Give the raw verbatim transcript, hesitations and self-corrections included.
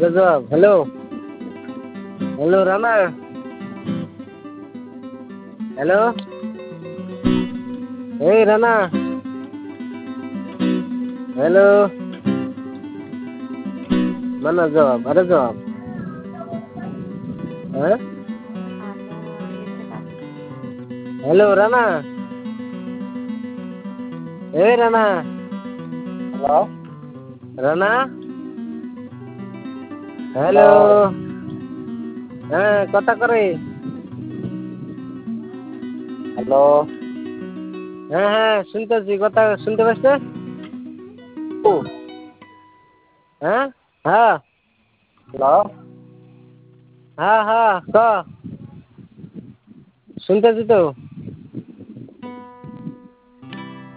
গজব। Hello hello Rana, hello এই Rana, hello mana jawab, ada jawab? Hah? Halo Rana, eh Rana, hello Rana, hello, হ্যাঁ কথা করে, hello হ্যাঁ হ্যাঁ শুনতেছি, কথা শুনতে পাচ্ছ? হ্যাঁ হ্যাঁ হ্যালো হ্যাঁ হ্যাঁ ক শুনতেছি তো।